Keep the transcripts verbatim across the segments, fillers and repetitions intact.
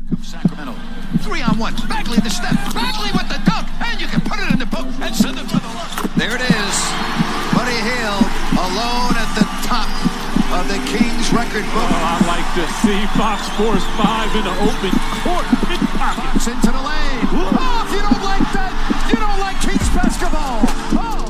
Sacramento. Three on one. Bagley the step. Bagley with the dunk. And you can put it in the book and send it to the left. There it is. Buddy Hield alone at the top of the Kings record book. Oh, I like to see Fox Force five in an open court. Fox into the lane. Oh, if you don't like that, you don't like Kings basketball. Oh.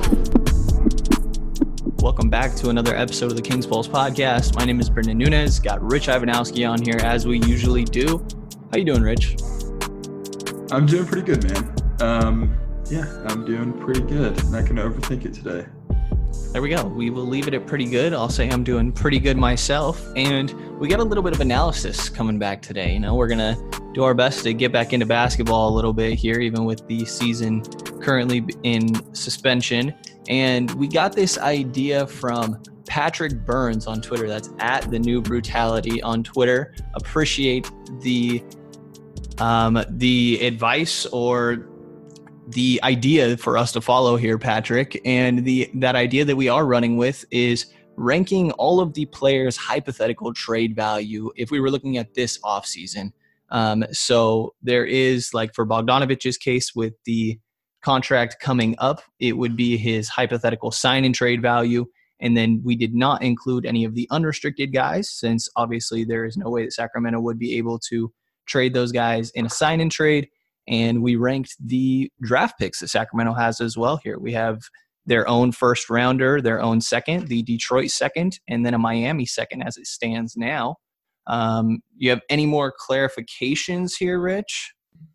Welcome back to another episode of the Kings Pulse podcast. My name is Brendan Nunez. Got Rich Ivanowski on here as we usually do. How you doing, Rich? I'm doing pretty good, man. Um, yeah, I'm doing pretty good. Not going to overthink it today. There we go. We will leave it at pretty good. I'll say I'm doing pretty good myself. And we got a little bit of analysis coming back today. You know, we're going to do our best to get back into basketball a little bit here, even with the season currently in suspension. And we got this idea from Patrick Burns on Twitter. That's at the New Brutality on Twitter. Appreciate the um, the advice or the idea for us to follow here, Patrick. And the that idea that we are running with is ranking all of the players' hypothetical trade value if we were looking at this offseason. Um, so there is, like for Bogdanovic's case with the contract coming up, it would be his hypothetical sign and trade value. And then we did not include any of the unrestricted guys, since obviously there is no way that Sacramento would be able to trade those guys in a sign and trade. And we ranked the draft picks that Sacramento has as well here. We have their own first rounder, their own second, the Detroit second, and then a Miami second as it stands now. Um, you have any more clarifications here, Rich?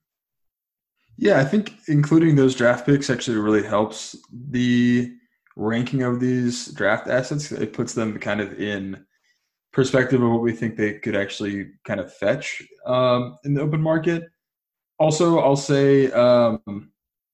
Yeah, I think including those draft picks actually really helps the ranking of these draft assets. It puts them kind of in perspective of what we think they could actually kind of fetch um, in the open market. Also, I'll say, um,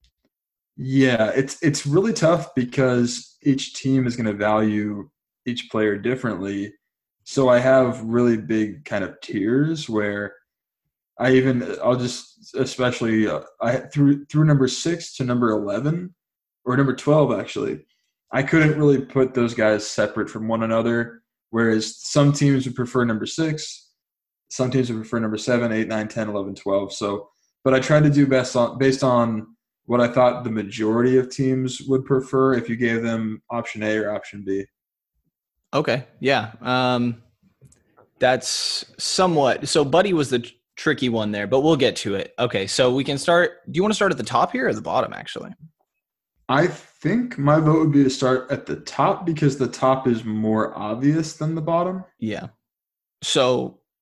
yeah, it's it's really tough because each team is going to value each player differently. So I have really big kind of tiers where I even I'll just especially uh, I through through number six to number eleven or number twelve actually. I couldn't really put those guys separate from one another. Whereas some teams would prefer number six, some teams would prefer number seven, eight, nine, ten, eleven, twelve. So. But I tried to do best on based on what I thought the majority of teams would prefer if you gave them option A or option B. Okay, yeah. Um, that's somewhat – so Buddy was the tricky one there, but we'll get to it. Okay, so we can start – do you want to start at the top here or the bottom, actually? I think my vote would be to start at the top because the top is more obvious than the bottom. Yeah. So –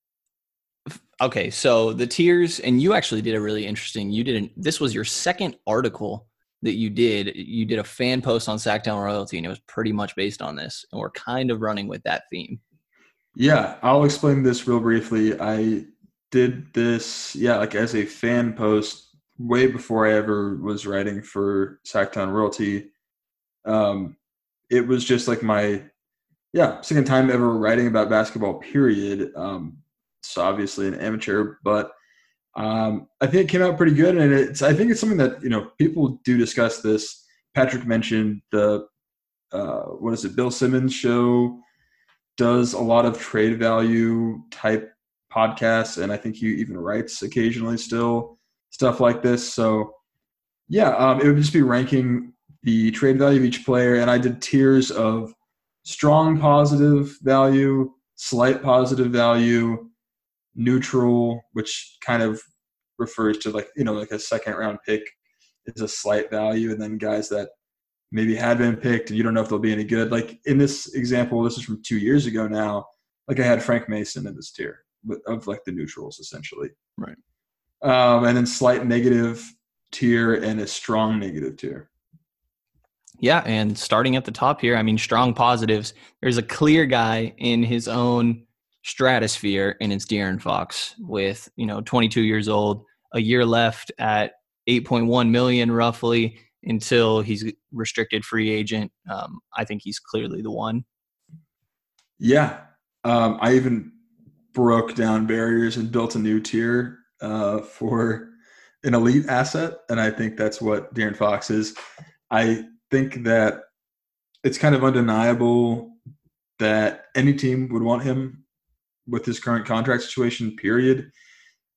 okay, so the tiers, and you actually did a really interesting, you did, an, this was your second article that you did. You did a fan post on Sacktown Royalty, and it was pretty much based on this, and we're kind of running with that theme. Yeah, I'll explain this real briefly. I did this, yeah, like as a fan post way before I ever was writing for Sacktown Royalty. Um, it was just like my, yeah, second time ever writing about basketball, period. Um, It's obviously an amateur, but um, I think it came out pretty good. And it's, I think it's something that, you know, people do discuss this. Patrick mentioned the, uh, what is it? Bill Simmons show does a lot of trade value type podcasts. And I think he even writes occasionally still stuff like this. So yeah, um, it would just be ranking the trade value of each player. And I did tiers of strong positive value, slight positive value, neutral, which kind of refers to like, you know, like a second round pick is a slight value, and then guys that maybe had been picked and you don't know if they'll be any good. Like in this example, this is from two years ago now, like I had Frank Mason in this tier of like the neutrals essentially. Right. Um, and then slight negative tier and a strong negative tier. Yeah, and starting at the top here, I mean, strong positives, there's a clear guy in his own stratosphere, and it's De'Aaron Fox with, you know, twenty-two years old, a year left at eight point one million roughly until he's restricted free agent. Um, I think he's clearly the one. Yeah. Um, I even broke down barriers and built a new tier uh, for an elite asset. And I think that's what De'Aaron Fox is. I think that it's kind of undeniable that any team would want him with his current contract situation, period.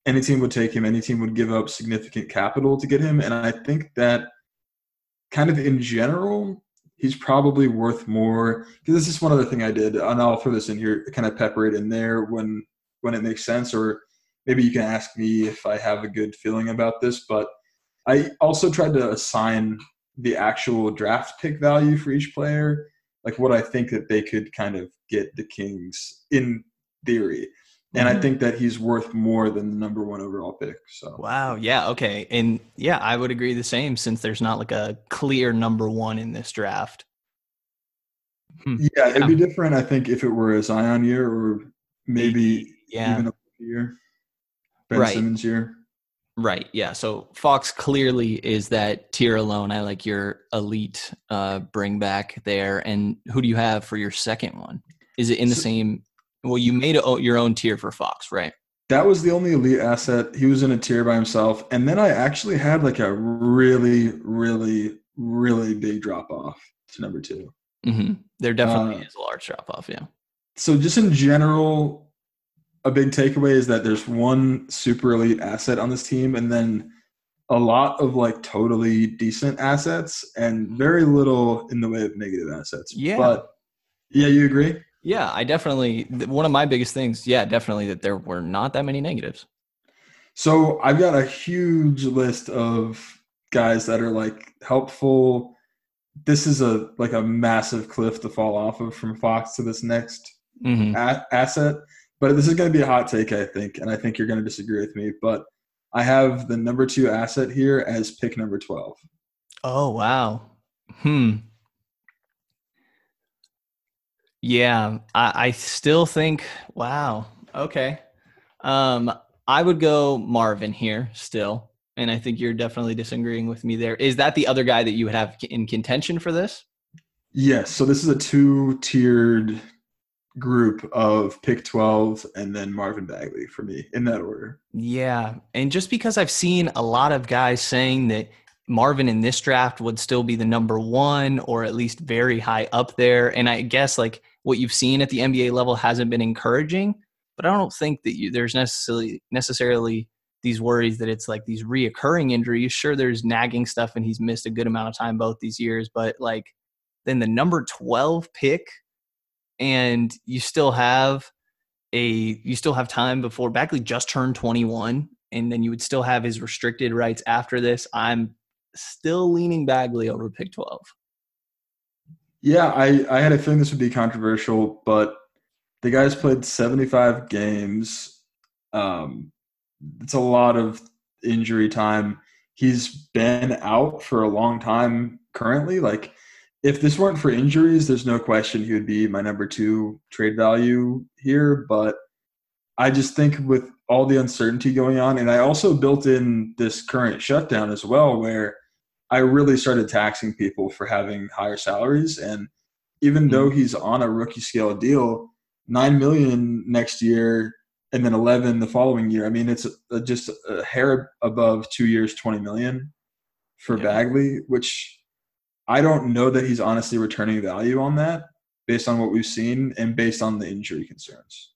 any team would take him. Any team would give up significant capital to get him. And I think that kind of in general, he's probably worth more. Because this is one other thing I did, and I'll throw this in here, kind of pepper it in there when when it makes sense, or maybe you can ask me if I have a good feeling about this. But I also tried to assign the actual draft pick value for each player, like what I think that they could kind of get the Kings in theory. And mm-hmm. I think that he's worth more than the number one overall pick. So wow, yeah, okay. And yeah, I would agree the same, since there's not like a clear number one in this draft. Hmm. Yeah, yeah, it'd be different, I think, if it were a Zion year or maybe yeah. even a year. Ben right. Simmons year. Right, yeah. So Fox clearly is that tier alone. I like your elite uh, bring back there. And who do you have for your second one? Is it in the so, same – well, you made a, your own tier for Fox, right? That was the only elite asset. He was in a tier by himself. And then I actually had like a really, really, really big drop-off to number two. Mm-hmm. There definitely uh, is a large drop-off, yeah. So just in general – a big takeaway is that there's one super elite asset on this team and then a lot of like totally decent assets and very little in the way of negative assets. Yeah. But yeah, you agree? Yeah, I definitely, one of my biggest things, yeah, definitely that there were not that many negatives. So I've got a huge list of guys that are like helpful. This is a like a massive cliff to fall off of from Fox to this next mm-hmm. a- asset. But this is going to be a hot take, I think, and I think you're going to disagree with me. But I have the number two asset here as pick number twelve. Oh, wow. Hmm. Yeah, I, I still think, wow. Okay. Um, I would go Marvin here still, and I think you're definitely disagreeing with me there. Is that the other guy that you would have in contention for this? Yes. So this is a two-tiered group of pick twelve and then Marvin Bagley for me in that order. Yeah. And just because I've seen a lot of guys saying that Marvin in this draft would still be the number one or at least very high up there. And I guess like what you've seen at the N B A level hasn't been encouraging, but I don't think that you, there's necessarily necessarily these worries that it's like these reoccurring injuries. Sure, there's nagging stuff and he's missed a good amount of time both these years, but like then the number twelve pick, and you still have a you still have time before Bagley just turned twenty-one, and then you would still have his restricted rights after this. I'm still leaning Bagley over pick twelve. Yeah, I, I had a feeling this would be controversial, but the guy's played seventy-five games. Um, it's a lot of injury time. He's been out for a long time currently. Like, if this weren't for injuries, there's no question he would be my number two trade value here. But I just think with all the uncertainty going on, and I also built in this current shutdown as well, where I really started taxing people for having higher salaries. And even mm-hmm. though he's on a rookie scale deal, nine million next year and then eleven the following year. I mean, it's a, just a hair above two years, twenty million for yeah. Bagley, which – I don't know that he's honestly returning value on that based on what we've seen and based on the injury concerns.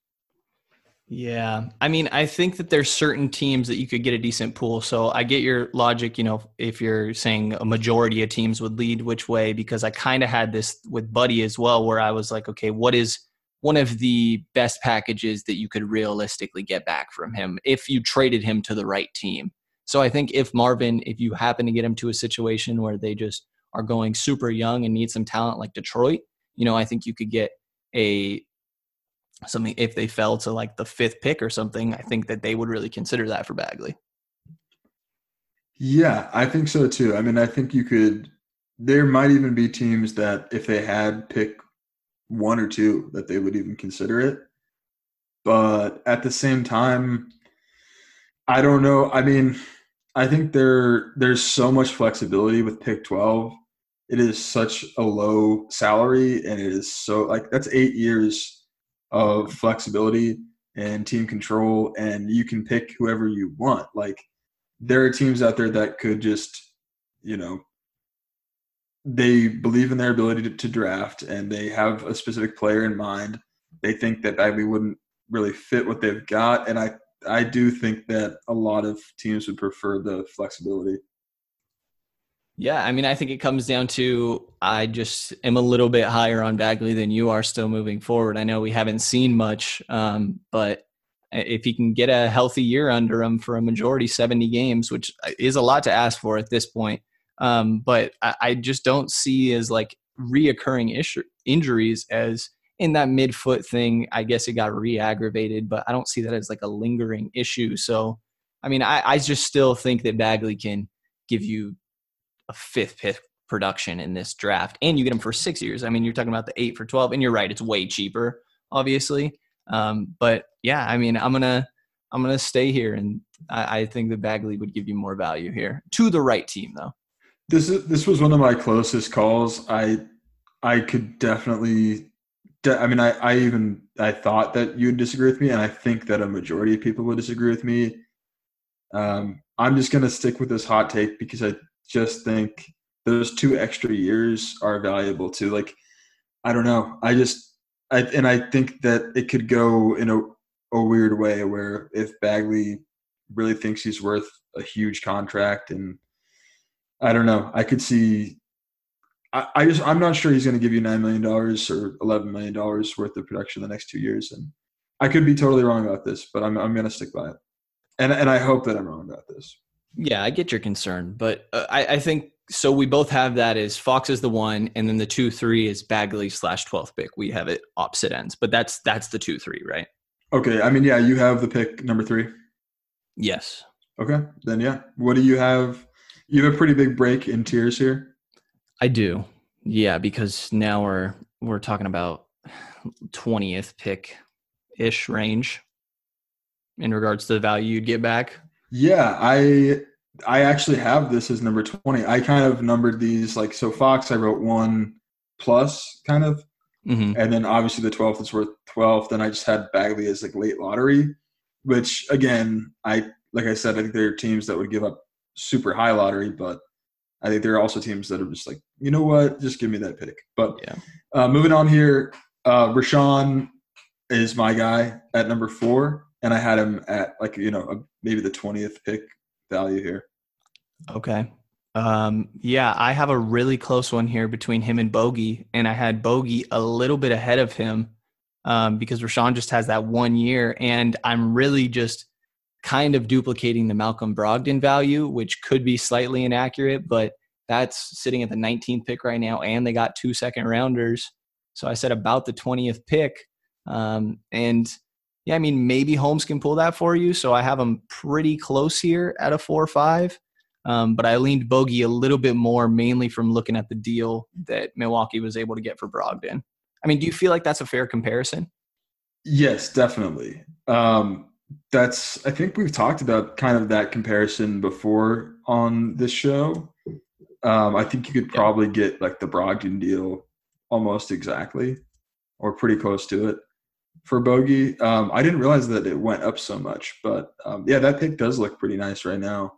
Yeah. I mean, I think that there's certain teams that you could get a decent pool. So I get your logic, you know, if you're saying a majority of teams would lead which way, because I kind of had this with Buddy as well, where I was like, okay, what is one of the best packages that you could realistically get back from him if you traded him to the right team? So I think if Marvin, if you happen to get him to a situation where they just are going super young and need some talent like Detroit, you know, I think you could get a something if they fell to like the fifth pick or something. I think that they would really consider that for Bagley. Yeah, I think so too. I mean, I think you could, there might even be teams that if they had pick one or two that they would even consider it. But at the same time, I don't know. I mean, I think there there's so much flexibility with pick twelve. It is such a low salary, and it is so like that's eight years of flexibility and team control, and you can pick whoever you want. Like there are teams out there that could just, you know, they believe in their ability to, to draft, and they have a specific player in mind. They think that Bagley wouldn't really fit what they've got, and I I do think that a lot of teams would prefer the flexibility. Yeah, I mean, I think it comes down to I just am a little bit higher on Bagley than you are still moving forward. I know we haven't seen much, um, but if he can get a healthy year under him for a majority, seventy games, which is a lot to ask for at this point, um, but I, I just don't see as like reoccurring issue, injuries as in that midfoot thing. I guess it got re-aggravated, but I don't see that as like a lingering issue. So, I mean, I, I just still think that Bagley can give you a fifth pick production in this draft, and you get him for six years. I mean, you're talking about the eight for twelve, and you're right, it's way cheaper, obviously. Um, but yeah, I mean, I'm gonna I'm gonna stay here, and I, I think that Bagley would give you more value here to the right team, though. This is this was one of my closest calls. I I could definitely. De- I mean, I I even I thought that you'd disagree with me, and I think that a majority of people would disagree with me. Um, I'm just gonna stick with this hot take because I just think those two extra years are valuable too. Like, I don't know. I just, I, and I think that it could go in a, a weird way where if Bagley really thinks he's worth a huge contract, and I don't know, I could see, I, I just, I'm not sure he's going to give you nine million dollars or eleven million dollars worth of production the next two years. And I could be totally wrong about this, but I'm, I'm going to stick by it. And, and I hope that I'm wrong about this. Yeah, I get your concern, but uh, I, I think so. We both have that as Fox is the one, and then the two three is Bagley slash twelfth pick. We have it opposite ends, but that's that's the two three, right? Okay, I mean, yeah, you have the pick number three. Yes. Okay, then yeah. What do you have? You have a pretty big break in tiers here. I do, yeah, because now we're we're talking about twentieth pick ish range in regards to the value you'd get back. Yeah, I I actually have this as number twenty. I kind of numbered these like, so Fox I wrote one plus kind of, mm-hmm. and then obviously the twelfth is worth twelve. Then I just had Bagley as like late lottery, which again, I like I said, I think there are teams that would give up super high lottery, but I think there are also teams that are just like, you know what, just give me that pick. But yeah, uh, moving on here, uh, Rashawn is my guy at number four. And I had him at like, you know, a, maybe the twentieth pick value here. Okay. Um, yeah, I have a really close one here between him and Bogey. And I had Bogey a little bit ahead of him um, because Rashawn just has that one year. And I'm really just kind of duplicating the Malcolm Brogdon value, which could be slightly inaccurate, but that's sitting at the nineteenth pick right now. And they got two second rounders. So I said about the twentieth pick. Um, and yeah, I mean, maybe Holmes can pull that for you. So I have him pretty close here at a four or five. Um, but I leaned Bogey a little bit more, mainly from looking at the deal that Milwaukee was able to get for Brogdon. I mean, do you feel like that's a fair comparison? Yes, definitely. Um, that's, I think we've talked about kind of that comparison before on this show. Um, I think you could probably yeah. get like the Brogdon deal almost exactly or pretty close to it. For Bogey, um, I didn't realize that it went up so much, but um, yeah, that pick does look pretty nice right now.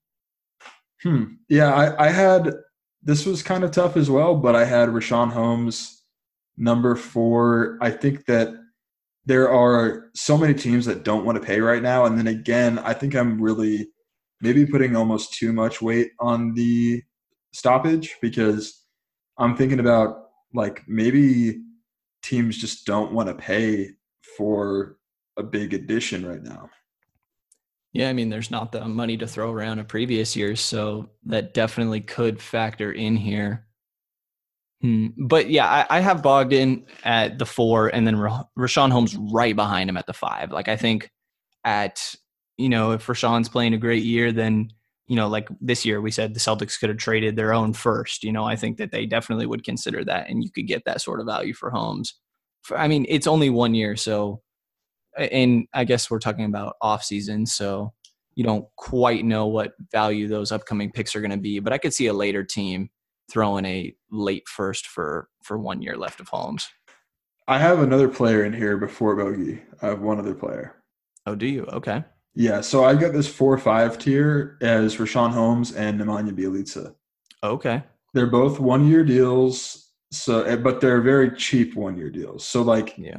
Hmm. Yeah, I, I had – this was kind of tough as well, but I had Rashawn Holmes number four. I think that there are so many teams that don't want to pay right now. And then again, I think I'm really maybe putting almost too much weight on the stoppage because I'm thinking about like maybe – teams just don't want to pay for a big addition right now. Yeah, I mean, there's not the money to throw around in previous years, so that definitely could factor in here. Hmm. But yeah, I, I have Bogdan at the four and then Ra- Rashawn Holmes right behind him at the five. Like I think at, you know, if Rashawn's playing a great year, then, you know, like this year we said the Celtics could have traded their own first. You know, I think that they definitely would consider that, and you could get that sort of value for Holmes. For, I mean, it's only one year, so, and I guess we're talking about off season, so you don't quite know what value those upcoming picks are going to be. But I could see a later team throwing a late first for for one year left of Holmes. I have another player in here before Bogey. I have one other player. Oh, do you? Okay. Yeah, so I got this four five tier as Rashawn Holmes and Nemanja Bjelica. Okay. They're both one-year deals, so but they're very cheap one-year deals. So, like, yeah,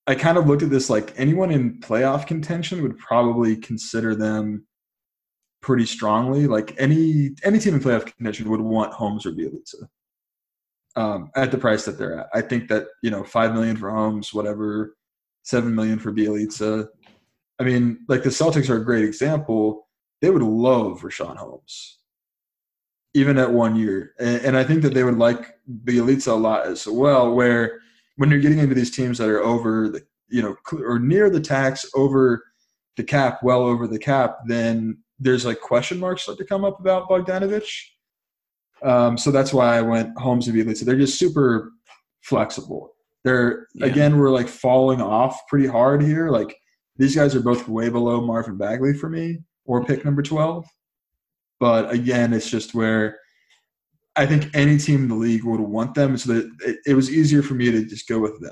I kind of looked at this like anyone in playoff contention would probably consider them pretty strongly. Like any any team in playoff contention would want Holmes or Bielitsa um, at the price that they're at. I think that, you know, five million dollars for Holmes, whatever, seven million dollars for Bielitsa. I mean, like the Celtics are a great example. They would love Richaun Holmes, even at one year. And, and I think that they would like Bielitsa a lot as well, where when you're getting into these teams that are over the, you know, or near the tax, over the cap, well over the cap, then there's like question marks start to come up about Bogdanovich. Um, so that's why I went Holmes and Bielitsa. They're just super flexible. They're, yeah. Again, we're like falling off pretty hard here. Like these guys are both way below Marvin Bagley for me, or pick number twelve. But again, it's just where I think any team in the league would want them, so that it, it was easier for me to just go with them.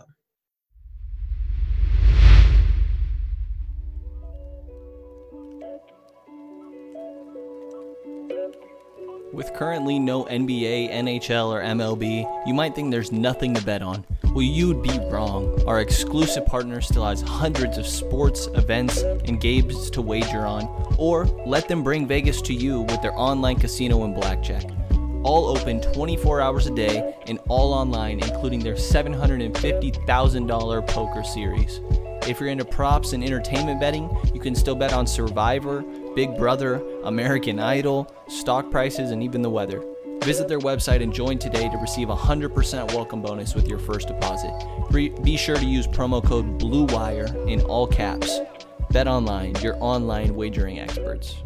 With currently no N B A, N H L, or M L B, you might think there's nothing to bet on. Well, you'd be wrong. Our exclusive partner still has hundreds of sports, events, and games to wager on, or let them bring Vegas to you with their online casino and blackjack. All open twenty-four hours a day and all online, including their seven hundred fifty thousand dollars poker series. If you're into props and entertainment betting, you can still bet on Survivor, Big Brother, American Idol, stock prices, and even the weather. Visit their website and join today to receive a one hundred percent welcome bonus with your first deposit. Be sure to use promo code BLUEWIRE in all caps. Bet Online, your online wagering experts.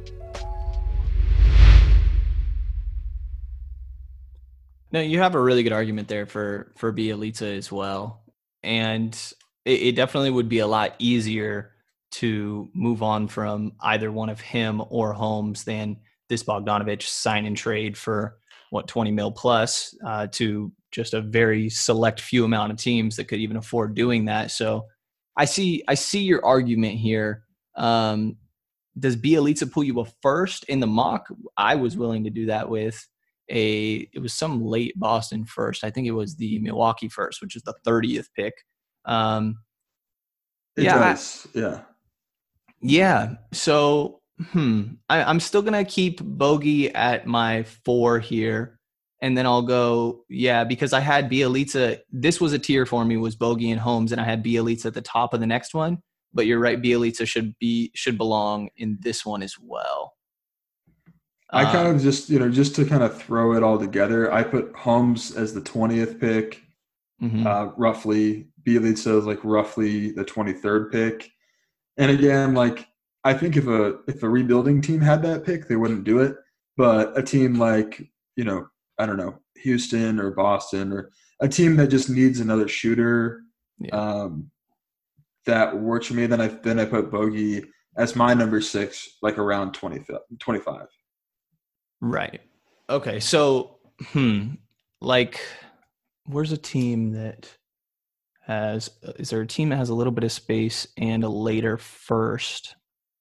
No, you have a really good argument there for, for Bielitsa as well. And it, it definitely would be a lot easier to move on from either one of him or Holmes than this Bogdanovich sign and trade for what twenty mil plus uh, to just a very select few amount of teams that could even afford doing that. So I see, I see your argument here. Um, does Bielitsa pull you a first in the mock? I was willing to do that with a, it was some late Boston first. I think it was the Milwaukee first, which is the thirtieth pick. Um, it yeah, does. Yeah. Yeah. So, hmm, I, I'm still going to keep Bogey at my four here. And then I'll go, yeah, because I had Bielitsa. This was a tier for me, was Bogey and Holmes, and I had Bielitsa at the top of the next one. But you're right, Bielitsa should be should belong in this one as well. I um, kind of just, you know, just to kind of throw it all together, I put Holmes as the twentieth pick, mm-hmm. uh, roughly. Bielitsa is like roughly the twenty-third pick. And again, like I think if a if a rebuilding team had that pick, they wouldn't do it. But a team like, you know, I don't know, Houston or Boston, or a team that just needs another shooter, yeah. um, that works for me. Then I then I put Bogey as my number six, like around twenty-five. Right. Okay. So, hmm, like, where's a team that has, is there a team that has a little bit of space and a later first?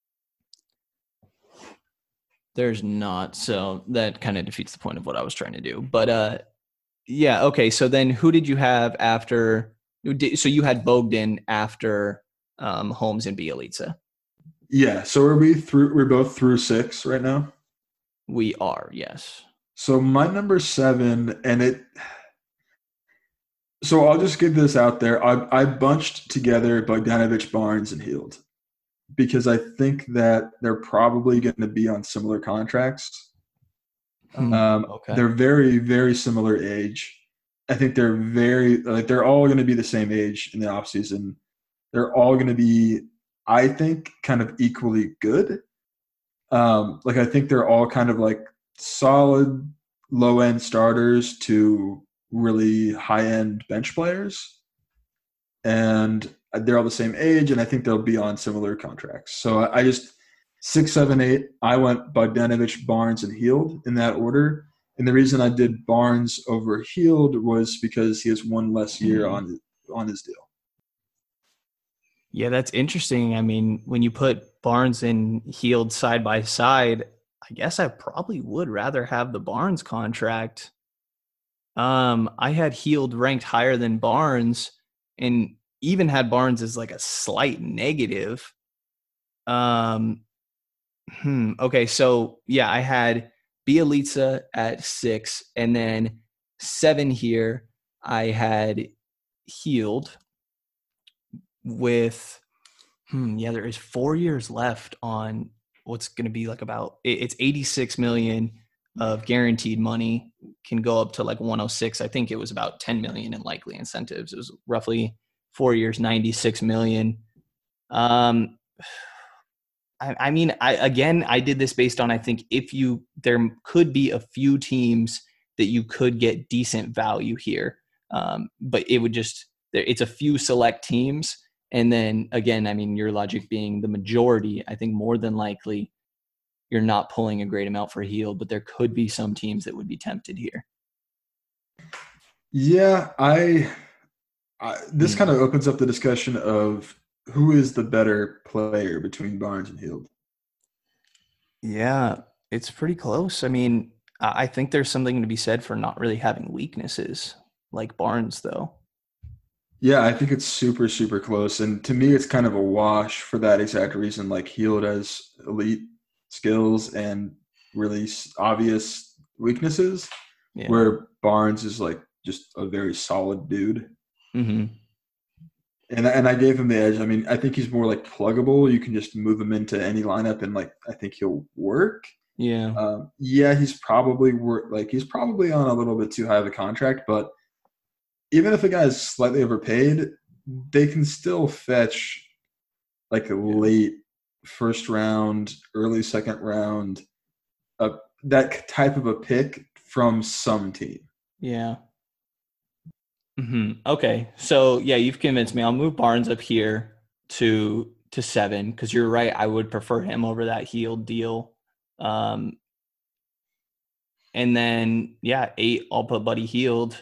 There's not. So that kind of defeats the point of what I was trying to do. But uh, yeah. Okay. So then who did you have after? So you had Bogdan after um, Holmes and Bielitsa. Yeah. So are we through? We're both through six right now. We are. Yes. So my number seven, and it. So I'll just get this out there. I, I bunched together Bogdanovich, Barnes, and Hield because I think that they're probably going to be on similar contracts. Mm, um, okay. They're very, very similar age. I think they're very like they're all going to be the same age in the offseason. They're all going to be, I think, kind of equally good. Um, like I think they're all kind of like solid low-end starters to really high-end bench players, and they're all the same age, and I think they'll be on similar contracts. So I, I just six, seven, eight. I went Bogdanovich, Barnes, and Hield in that order. And the reason I did Barnes over Hield was because he has one less year mm-hmm. on on his deal. Yeah, that's interesting. I mean, when you put Barnes and Hield side by side, I guess I probably would rather have the Barnes contract. Um, I had Hield ranked higher than Barnes, and even had Barnes as like a slight negative. Um, hmm, okay, so yeah, I had Bielitsa at six, and then seven here. I had Hield with, hmm, yeah, there is four years left on what's going to be like about, it's eighty-six million of guaranteed money, can go up to like one oh six. I think it was about ten million in likely incentives. It was roughly four years, ninety-six million. Um, I, I mean, I, again, I did this based on, I think if you, there could be a few teams that you could get decent value here. Um, but it would just, it's a few select teams. And then again, I mean, your logic being the majority, I think more than likely you're not pulling a great amount for Hield, but there could be some teams that would be tempted here. Yeah, I, I this mm. kind of opens up the discussion of who is the better player between Barnes and Hield. Yeah, it's pretty close. I mean, I think there's something to be said for not really having weaknesses like Barnes, though. Yeah, I think it's super, super close. And to me, it's kind of a wash for that exact reason. Like Hield has elite skills and really obvious weaknesses, yeah. where Barnes is like just a very solid dude. Mm-hmm. And, and I gave him the edge. I mean, I think he's more like pluggable. You can just move him into any lineup and like I think he'll work. Yeah. Um, yeah, he's probably work like he's probably on a little bit too high of a contract, but even if a guy is slightly overpaid, they can still fetch like a late first round, early second round, uh, that type of a pick from some team. Yeah. Mm-hmm. Okay. So yeah, you've convinced me. I'll move Barnes up here to to seven because you're right. I would prefer him over that Hield deal. Um, and then yeah, eight. I'll put Buddy Hield.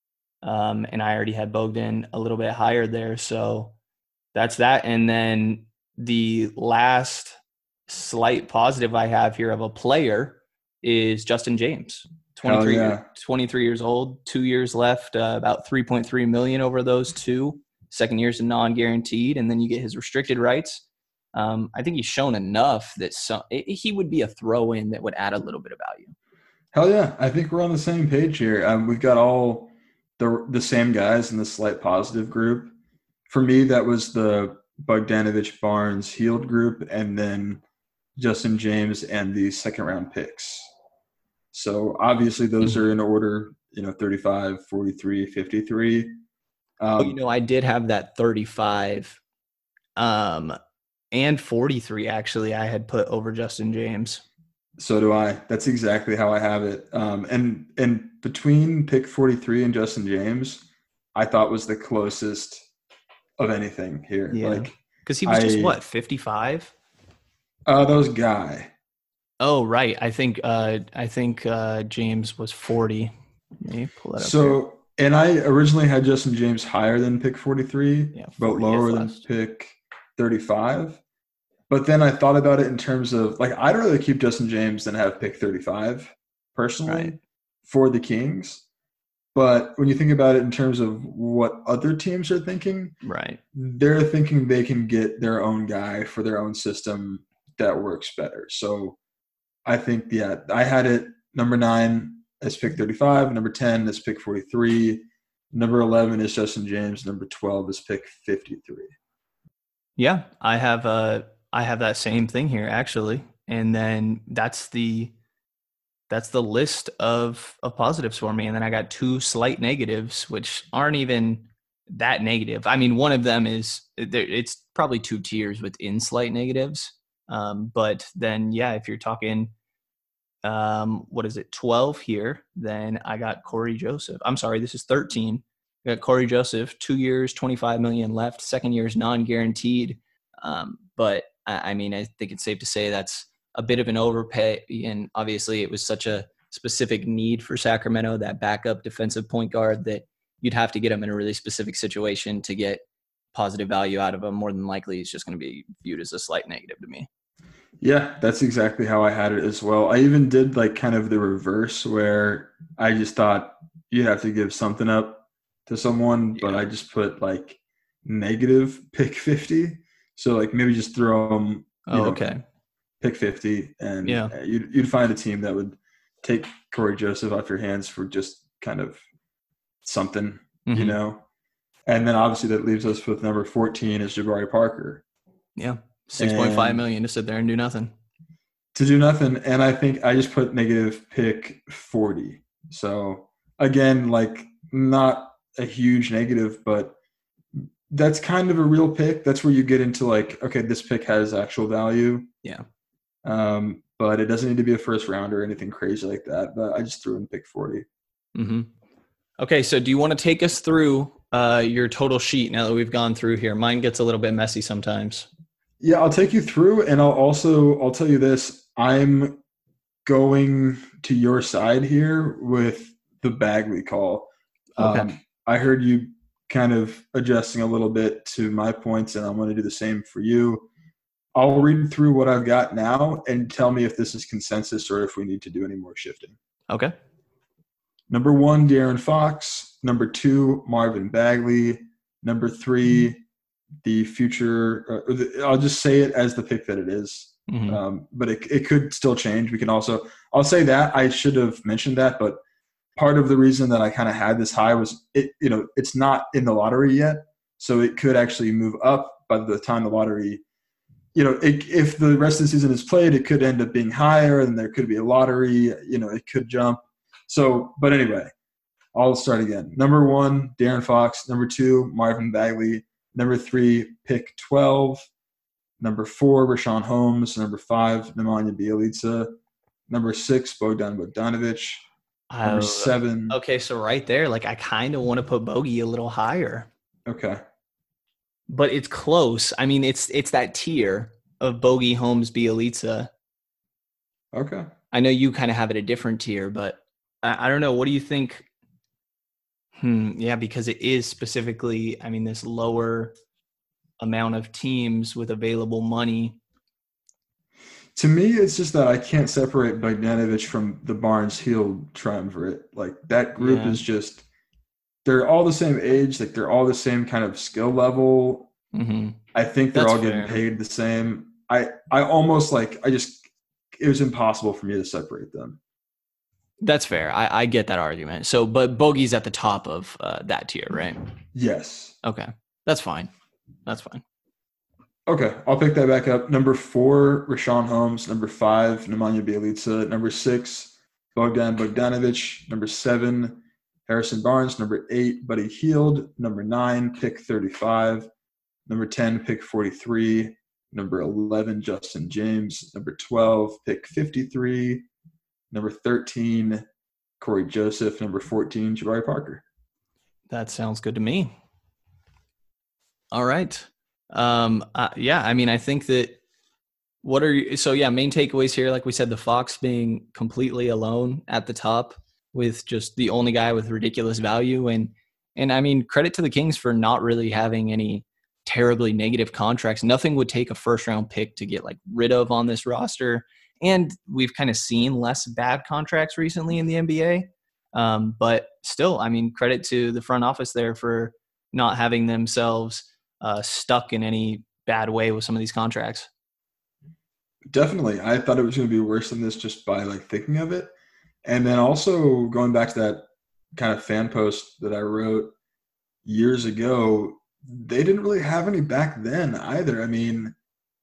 Um, and I already had Bogdan a little bit higher there. So that's that. And then the last slight positive I have here of a player is Justin James, twenty-three, yeah. twenty-three years old, two years left, uh, about three point three million over those two. Second year's a non-guaranteed, and then you get his restricted rights. Um, I think he's shown enough that some, it, he would be a throw-in that would add a little bit of value. Hell yeah. I think we're on the same page here. Um, we've got all the the same guys in the slight positive group. For me, that was the Bogdanovich, Barnes, Hield group, and then Justin James and the second round picks. So obviously those are in order, you know, thirty-five, forty-three, fifty-three. Um, oh, you know, I did have that thirty-five um, and forty-three, actually, I had put over Justin James. So do I. That's exactly how I have it. Um, and and between pick forty-three and Justin James, I thought was the closest of anything here. Yeah. Like, because he was I, just what, fifty-five? Uh, that was Guy. Oh, right. I think uh, I think uh, James was forty. Let me pull that up. So, here. And I originally had Justin James higher than pick forty-three, yeah, but lower than pick thirty-five. But then I thought about it in terms of, like, I'd rather keep Justin James than have pick thirty-five, personally, right. for the Kings. But when you think about it in terms of what other teams are thinking, right, they're thinking they can get their own guy for their own system that works better. So I think, yeah, I had it number nine as pick thirty-five, number ten as pick forty-three, number eleven is Justin James, number twelve is pick fifty-three. Yeah, I have a. I have that same thing here, actually. And then that's the that's the list of, of positives for me. And then I got two slight negatives, which aren't even that negative. I mean, one of them is it's probably two tiers within slight negatives. Um, but then, yeah, if you're talking, um, what is it, twelve here, then I got Corey Joseph. I'm sorry, this is thirteen. I got Corey Joseph, two years, twenty-five million left. Second year is non-guaranteed. Um, but I mean, I think it's safe to say that's a bit of an overpay. And obviously it was such a specific need for Sacramento, that backup defensive point guard, that you'd have to get him in a really specific situation to get positive value out of him. More than likely, it's just going to be viewed as a slight negative to me. Yeah, that's exactly how I had it as well. I even did like kind of the reverse where I just thought you have to give something up to someone, yeah. but I just put like negative pick fifty. So like maybe just throw them, Oh, know, okay. pick fifty, and Yeah. you'd, you'd find a team that would take Corey Joseph off your hands for just kind of something, Mhm. you know? And then obviously that leaves us with number fourteen is Jabari Parker. Yeah. six point five And- million to sit there and do nothing. To do nothing. And I think I just put negative pick forty. So again, like not a huge negative, but that's kind of a real pick. That's where you get into like, okay, this pick has actual value. Yeah. Um, but it doesn't need to be a first round or anything crazy like that. But I just threw in pick forty. Mm-hmm. Okay, so do you want to take us through uh, your total sheet now that we've gone through here? Mine gets a little bit messy sometimes. Yeah, I'll take you through, and I'll also I'll tell you this: I'm going to your side here with the Bagley call. Okay. Um, I heard you kind of adjusting a little bit to my points, and I'm going to do the same for you. I'll read through what I've got now and tell me if this is consensus or if we need to do any more shifting. Okay. Number one, De'Aaron Fox. Number two, Marvin Bagley. Number three, the future uh, – the, I'll just say it as the pick that it is. Mm-hmm. Um, but it, it could still change. We can also – I'll say that. I should have mentioned that, but part of the reason that I kind of had this high was it. You know, it's not in the lottery yet, so it could actually move up by the time the lottery – you know, it, if the rest of the season is played, it could end up being higher, and there could be a lottery. You know, it could jump. So, but anyway, I'll start again. Number one, De'Aaron Fox. Number two, Marvin Bagley. Number three, pick twelve. Number four, Rashawn Holmes. Number five, Nemanja Bjelica. Number six, Bogdan Bogdanovic. Number Oh, seven. okay, so right there, like I kind of want to put Bogey a little higher, Okay. but it's close. I mean, it's it's that tier of Bogey, Holmes, Bjelica. Okay. I know you kind of have it a different tier, but I, I don't know. What do you think? Hmm. Yeah, because it is specifically, I mean, this lower amount of teams with available money. To me, it's just that I can't separate Bogdanovic from the Barnes-Hield triumvirate. Like that group Yeah. is just – they're all the same age. Like they're all the same kind of skill level. Mm-hmm. I think they're That's all getting fair. paid the same. I, I almost like – I just – it was impossible for me to separate them. That's fair. I, I get that argument. So, but Bogey's at the top of uh, that tier, right? Yes. Okay. That's fine. That's fine. Okay, I'll pick that back up. Number four, Rashawn Holmes. Number five, Nemanja Bjelica. Number six, Bogdan Bogdanovic. Number seven, Harrison Barnes. Number eight, Buddy Hield. Number nine, pick thirty-five. Number ten, pick forty-three. Number eleven, Justin James. Number twelve, pick fifty-three. Number thirteen, Corey Joseph. Number fourteen, Jabari Parker. That sounds good to me. All right. Um, uh, yeah, I mean, I think that what are you, so yeah, main takeaways here, like we said, the Fox being completely alone at the top with just the only guy with ridiculous value. And, and I mean, credit to the Kings for not really having any terribly negative contracts. Nothing would take a first round pick to get like rid of on this roster. And we've kind of seen less bad contracts recently in the N B A. Um, but still, I mean, credit to the front office there for not having themselves uh, stuck in any bad way with some of these contracts. Definitely. I thought it was going to be worse than this just by like thinking of it. And then also going back to that kind of fan post that I wrote years ago, they didn't really have any back then either. I mean,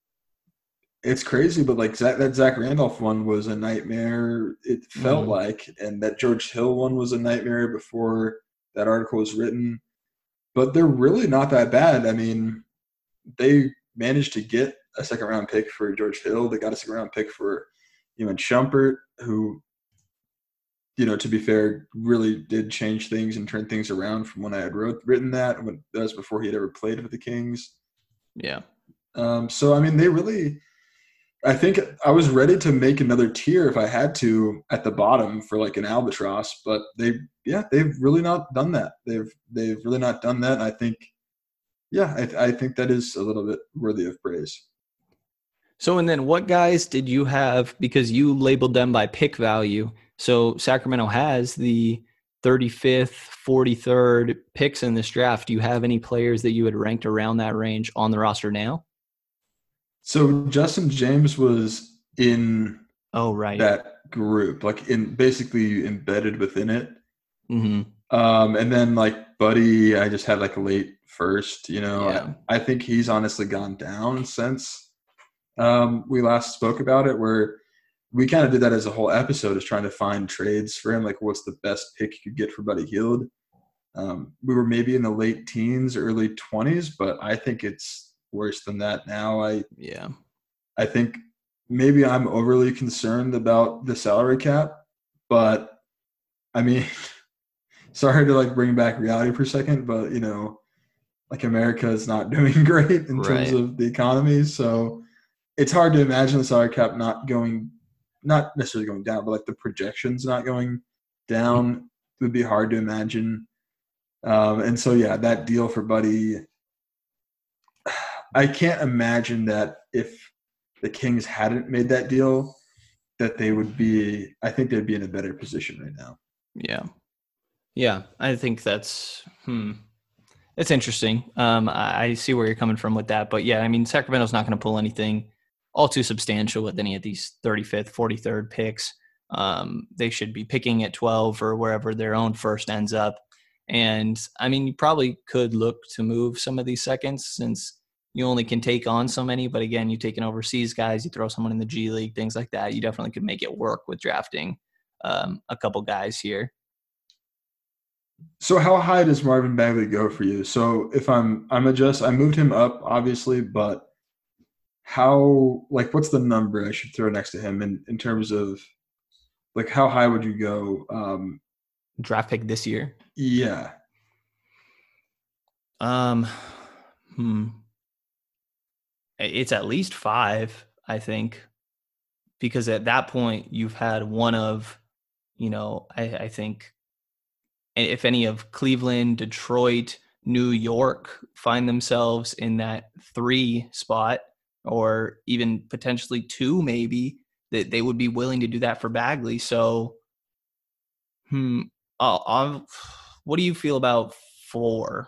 it's crazy, but like Zach, that Zach Randolph one was a nightmare. It felt Mhm. like, and that George Hill one was a nightmare before that article was written. But they're really not that bad. I mean, they managed to get a second round pick for George Hill. They got a second round pick for Iman Shumpert, who, you know, to be fair, really did change things and turn things around from when I had wrote written that. When that was before he had ever played with the Kings. Yeah. Um, so I mean, they really. I think I was ready to make another tier if I had to at the bottom for like an albatross, but they, yeah, they've really not done that. They've they've really not done that. And I think, yeah, I, I think that is a little bit worthy of praise. So, and then what guys did you have, because you labeled them by pick value? So Sacramento has the thirty-fifth, forty-third picks in this draft, do you have any players that you had ranked around that range on the roster now? So Justin James was in oh right that group, like in basically embedded within it. Mm-hmm. Um, and then like Buddy, I just had like a late first, you know, Yeah. I, I think he's honestly gone down since um, we last spoke about it, where we kind of did that as a whole episode, is trying to find trades for him. Like, what's the best pick you could get for Buddy Hield? Um, we were maybe in the late teens, early twenties, but I think it's worse than that now. I, yeah, I think maybe I'm overly concerned about the salary cap, but I mean, sorry to like bring back reality for a second, but you know, like America is not doing great in right. terms of the economy. So it's hard to imagine the salary cap not going, not necessarily going down, but like the projections not going down would be hard to imagine. Um, and so, yeah, that deal for Buddy, I can't imagine that if the Kings hadn't made that deal, that they would be, I think they'd be in a better position right now. Yeah. Yeah. I think that's, hmm. It's interesting. Um, I, I see where you're coming from with that, but yeah, I mean, Sacramento's not going to pull anything all too substantial with any of these thirty-fifth, forty-third picks. Um, they should be picking at twelve or wherever their own first ends up. And I mean, you probably could look to move some of these seconds since you only can take on so many. But again, you take an overseas guys, you throw someone in the G League, things like that. You definitely could make it work with drafting um, a couple guys here. So how high does Marvin Bagley go for you? So if I'm I'm adjust, I moved him up obviously, but how, like, what's the number I should throw next to him in, in terms of like how high would you go? Um, Draft pick this year? Yeah. Um, hmm. It's at least five, I think, because at that point you've had one of, you know, I, I think, if any of Cleveland, Detroit, New York find themselves in that three spot, or even potentially two, maybe, that they would be willing to do that for Bagley. So, hmm, I'll, I'll, what do you feel about four?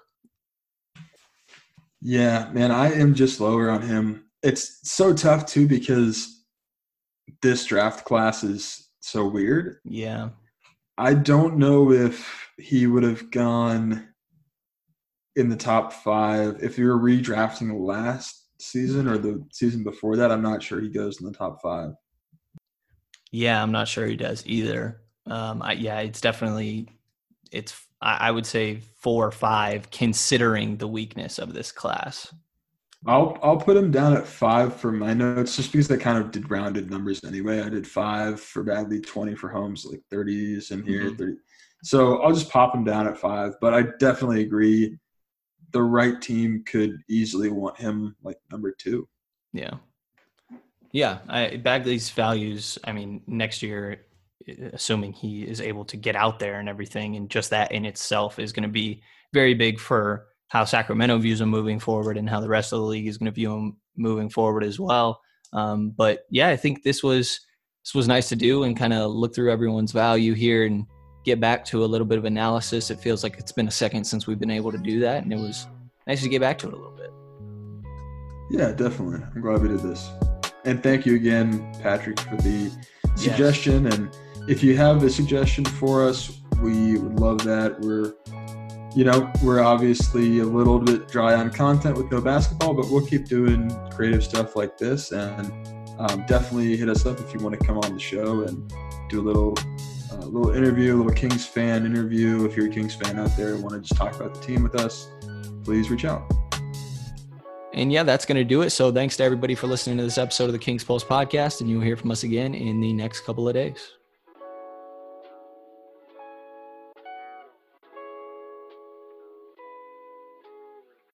Yeah, man, I am just lower on him. It's so tough too because this draft class is so weird. Yeah. I don't know if he would have gone in the top five. If you were redrafting last season or the season before that, I'm not sure he goes in the top five. Yeah, I'm not sure he does either. Um, I, yeah, it's definitely, it's, I, I would say four or five considering the weakness of this class. I'll I'll put him down at five for my notes just because I kind of did rounded numbers anyway. I did five for Bagley, twenty for Holmes, like thirties in here, mm-hmm. thirty. So I'll just pop him down at five. But I definitely agree the right team could easily want him like number two. Yeah. Yeah. I, Bagley's values, I mean, next year, assuming he is able to get out there and everything, and just that in itself is going to be very big for how Sacramento views him moving forward and how the rest of the league is going to view him moving forward as well. Um, but yeah, I think this was this was nice to do and kind of look through everyone's value here and get back to a little bit of analysis. It feels like it's been a second since we've been able to do that, and it was nice to get back to it a little bit. Yeah, definitely. I'm glad we did this. And thank you again, Patrick, for the suggestion. Yes. And if you have a suggestion for us, we would love that. We're You know, we're obviously a little bit dry on content with no basketball, but we'll keep doing creative stuff like this. And um, definitely hit us up if you want to come on the show and do a little uh, little interview, a little Kings fan interview. If you're a Kings fan out there and want to just talk about the team with us, please reach out. And yeah, that's going to do it. So thanks to everybody for listening to this episode of the Kings Pulse podcast, and you'll hear from us again in the next couple of days.